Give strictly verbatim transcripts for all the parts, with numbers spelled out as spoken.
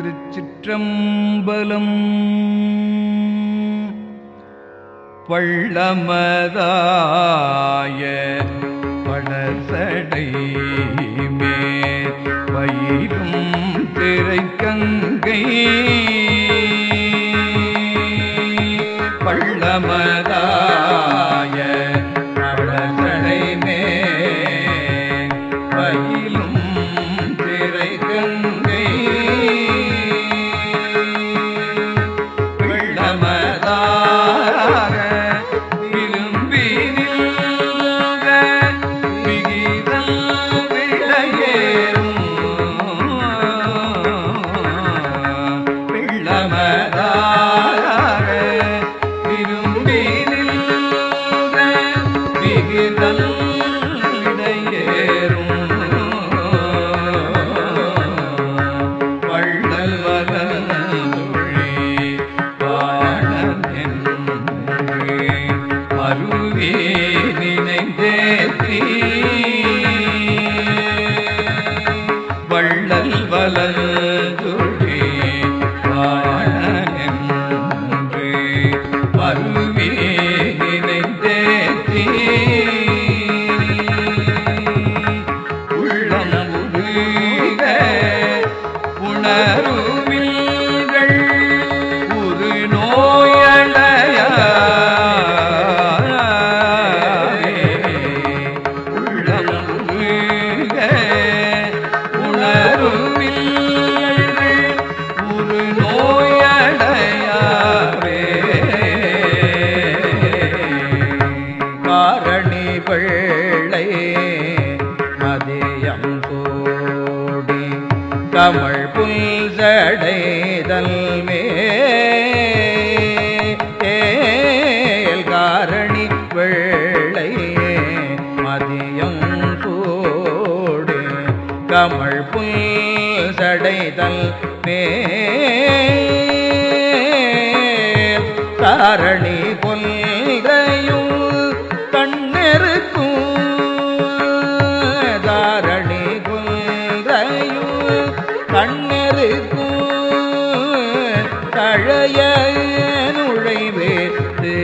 திருச்சிற்றம்பலம். பள்ளமதாய படசடை மேல் பயிரும் திரைக்கங்கை பள்ளமதாய படசடை மேல் பயிலும் திரைக்கங்கை வள்ளல் வலஞ்சுழி வாழனென்று மருவி நினைந்தேத்தி உள்ளம் உருக உணருமில்கள் உரு நோயடைய கமழ் புல் சடைதல் மேல் காரணி வெள்ளை மதியம் சூடு கமழ் புல் சடைதல் மேல் காரணி கொள்கையும் கண்ணெருக்கும் தாரணி கொள்கையும் கண்ணெருக்கும் தழைய நுழைவேத்து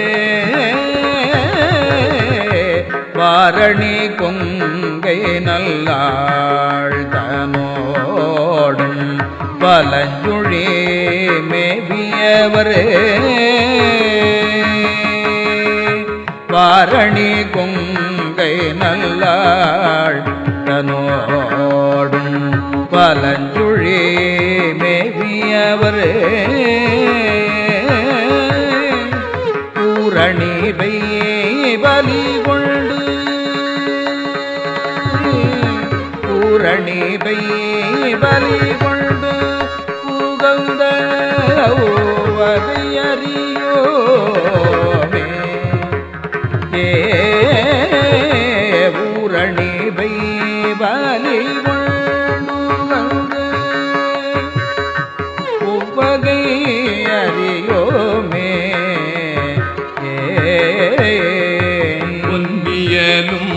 வாரணி கொங்கை நல்லாள் தனோடும் பலஞ்சுழி மேவியவரே வாரணி கொங்கை நல்லாள் தனோடும் பலஞ்சுழி மேவியவரே பூரணி பலி கொண்டு பூரணி பலி கொண்டு புகழ்ந்த வகையறியோமே ஏ பூரணி பலி உவகை அறியோமே பொன்னியலும்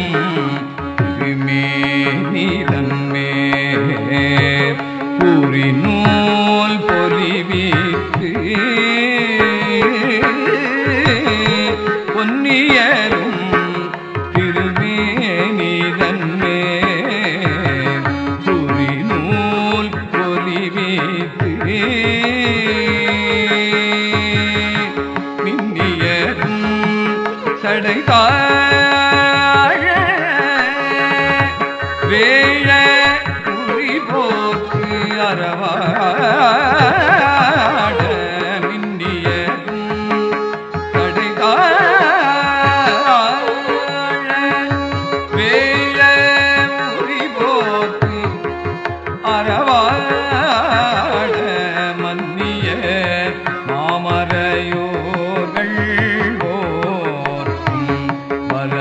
மேனிதன்மே பூரி நூல் பொலிவித்து பொன்னியலும் திருமேனிதன்மே பூரி நூல் பொலிவித்து மின்னியரும் சடைதாழ வேழ குறி போக்கு அறவாட மின்னியரும் சடைதாழ வேழ குறி போக்கு அறவாட மன்னிய மாமரையோர்கள் ஓர்க்கும் வல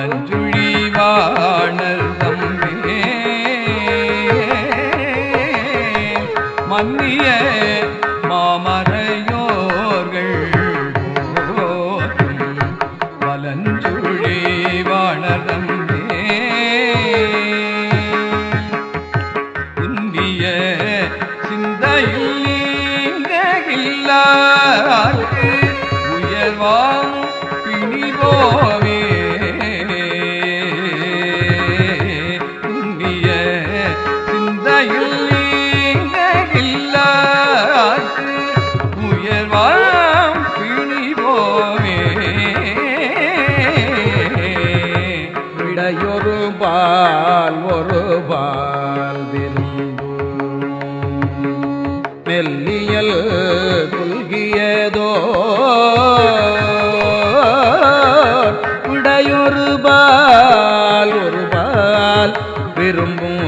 பால் ஒரு பால் விரும்பு மெல்லியல் புல்கியதோ விடையொரு பால் ஒரு பால் விரும்பும்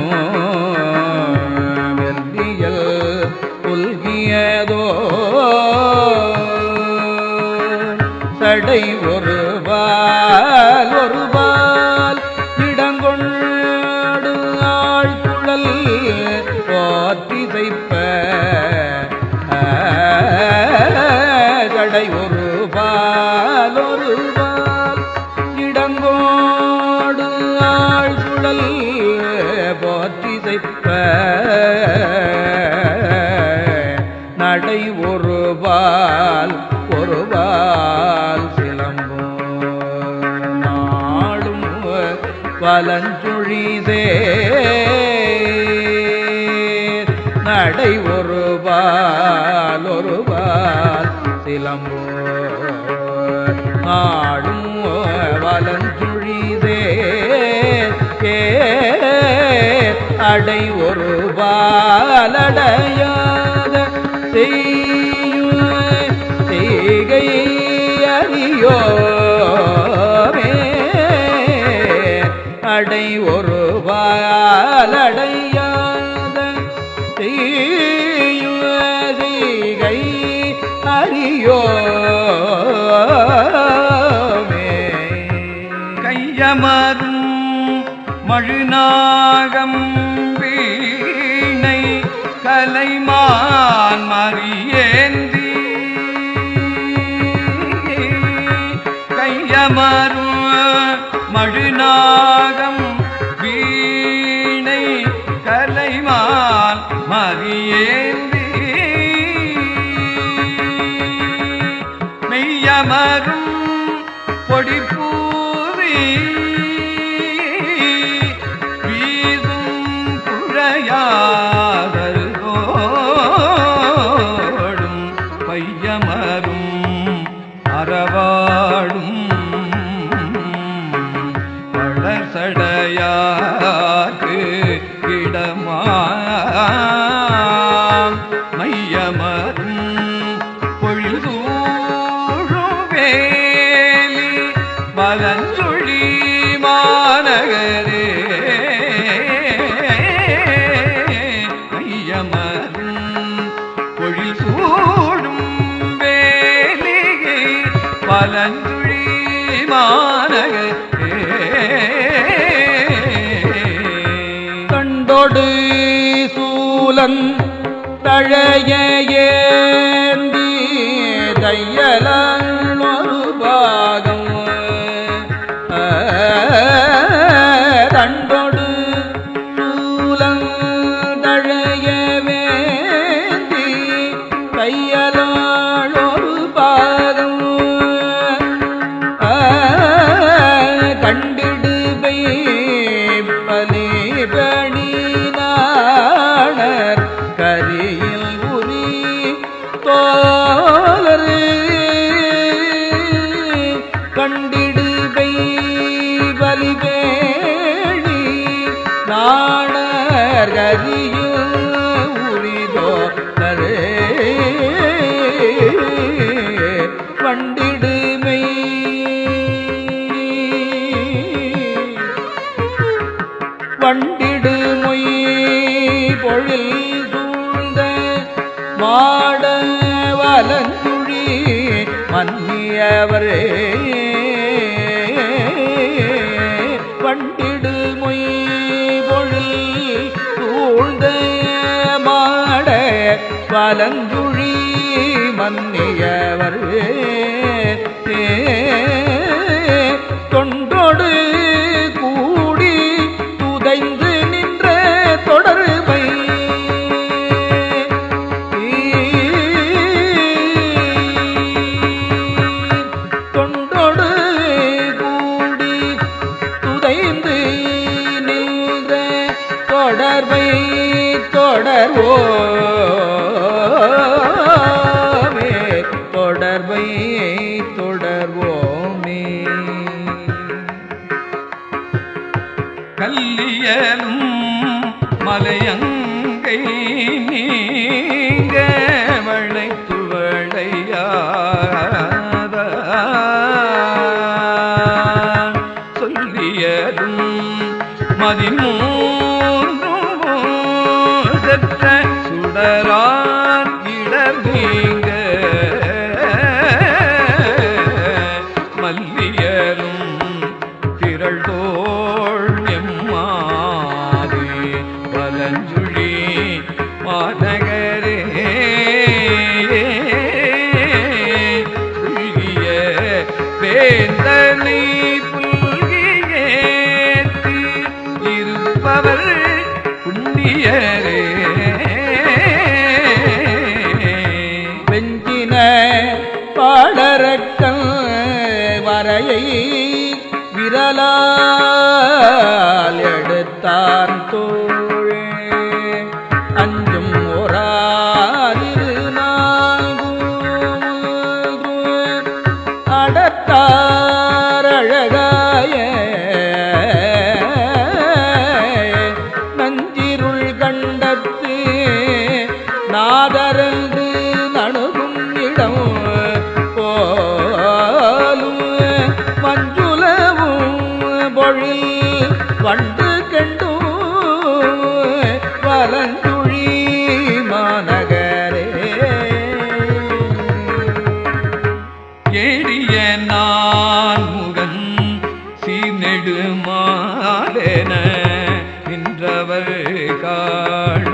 மெல்லியல் புல்கியதோ சடை ஒரு பால் ஒரு பால் இடங்கொண்டு ஆழ்குழல் போற்றிசைப்ப சடை ஒரு பால் ஒரு பால் இடங்கோடு ஆழ்குழல் போற்றிசைப்ப நடை ஒரு பால் ஒரு பால் சிலம்போ நாளும் வலஞ்சுழிதே நடை ஒரு பால் ஒரு பால் சிலம்போ நாளும் வலஞ்சுழிதே அடை ஒரு பாலடையாத செய்கை அறியோமே அடை ஒரு பாலடையாத செய்கை அறியோமே கையமரும் மழுநாகம் வீணை கலைமான் மறியேந்தி கையமரும் மழுநாகம் வீணை கலைமான் மறியேந்தி மெய்யமரும் பொடிப்பூவி வீதும் குழையாதோடும் பையமரும் அறவாடும் வளர்சடையாக்கு இடமா மையமரும் பொழில்சூழும் வேலி வலஞ்சுழி மாநகரே மையமரும் பொழில்சூழும் வேலி வலஞ்சுழி மாநகரே கண்டோடு சூலன் தழைய ஏந்தி தையலால் ஒரு பாகம் தண்டோடு சூலன் தழைய வேந்தி தையலால் ஒரு பாகம் கண்டிடுபை பலி பணி நாணர் கரியில் உரி தோலரு கண்டிடுபை பலிபேணி நாணர் கரியில் உரி தோலரு வண்டிடுமை வண்டிடு மொய் பொழில் சூழ்ந்த மாட வலஞ்சுழி மன்னியவரே வண்டிடு மொய் பொழில் சூழ்ந்த மாட வலஞ்சுழி மன்னியவரே தொண்டோடு கூடி துதைந்து நின்ற தொடர்பை தொண்டோடு கூடி துதைந்து நின்ற தொடர்பை தொடர்வோமே தொடர்பை தொடர்வோமே கல் மல்லியலும் மலையங்கை நீங்க வளைத்து வளையாத சொல்லியலும் மதிமூன்றும் செற்ற சுடரான் இடர் நீங்க மல்லியரும் திரள்தோள் எம்மாதே வலஞ்சுழி மாநகரே புல்கிய வேந்தனை புல்கியேத்து இருப்பவர் புண்ணியரே வெஞ்சின பாடரக்கல் வரையை விரலால் எடுத்தான் தோழே அஞ்சும் ஓராதிரு நான்கு அடத்தார் அழகாய நஞ்சிருள் கண்டத்து நாதரந்து நணுகும் இடம் போலும் மஞ்சுளவும் பொழில் வண்டு கண்டும் வலஞ்சுழி மாநகரே ஏடிய நான் முகன் சீர்நெடுமாலென நின்றவர் காண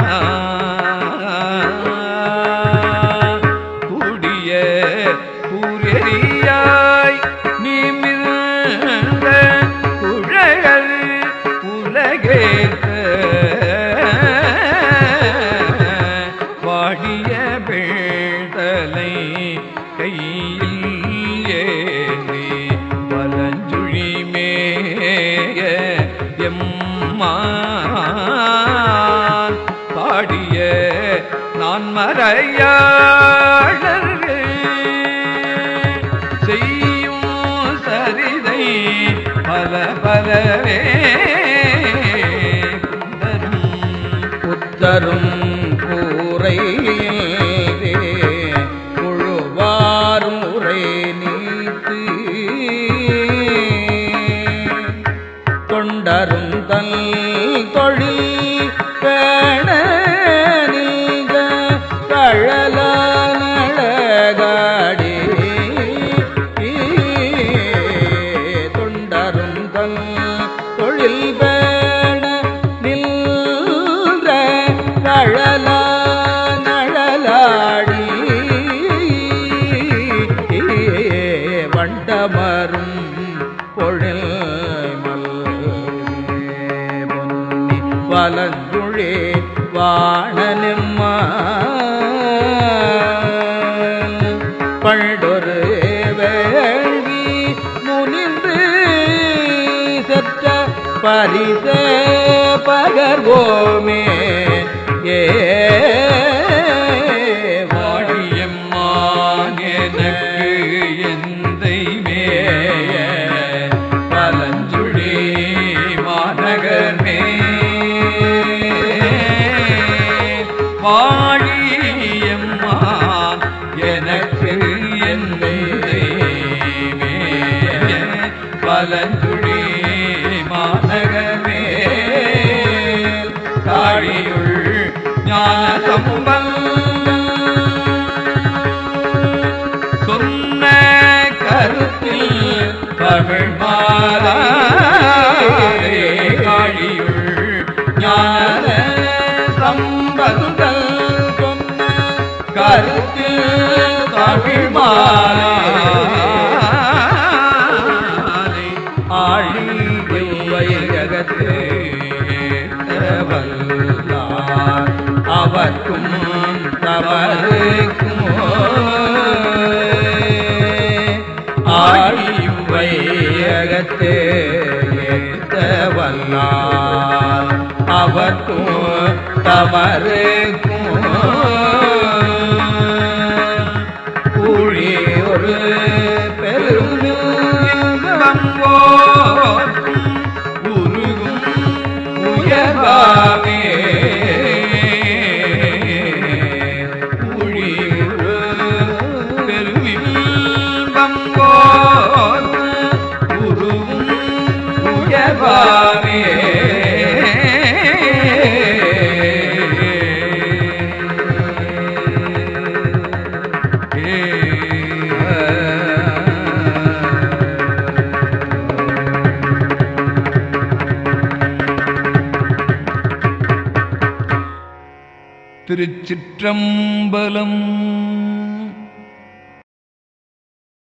கூடிய பூரியரியாய் நிமிர்ந்த குழகர் உலகேத்த வாடிய பேழ்தலை கையில் ஏந்தி வலஞ்சுழி மேய எம்மான் பாடிய நான் மறையாளர்கள் செய்யும் சரிதை பல பலவே புத்தரும் கூரை முழுவாரும் உரை நீத்து தொண்டரும் தல் தொழில் பேண நீங்க கழலானழகாடி தொண்டரும் தல் தொழில் பேண நின்ற கழலா நழலாடி வண்டமரும் பொழில் மல்கி வலஞ்சுழி வாணனெம்மா பண்டொரு வேள்வி முனின்று செற்ற பரிசே பகர்வோமே ஏ வாடியம்மான் எனக்கு எந்தை மேய வலஞ்சுழி மாநகர் மே வாடியம்மான் எனக்கு எந்தை மேய வலஞ்சுழி மாநகமே காழியுள் ஞான சம்பந்தம் சொன்ன கருத்தில் தமிழ் மாறாரே காழியுள் ஞான சம்பந்தம் சொன்ன கருத்தில் தமிழ் மாறாரே ஆழியகத்து வல்லார் அவர்க்கும் தவறுக்கும் ஆழிவையகத்து வல்லார் அவர்க்கும் தவறுக்கும் கூழி ஒரு பெரும் உருகும் உயர்வாமே ஊழியுறு பெருமின்பம் போல் உருவும் உயர்வாமே திருச்சிற்றம்பலம்.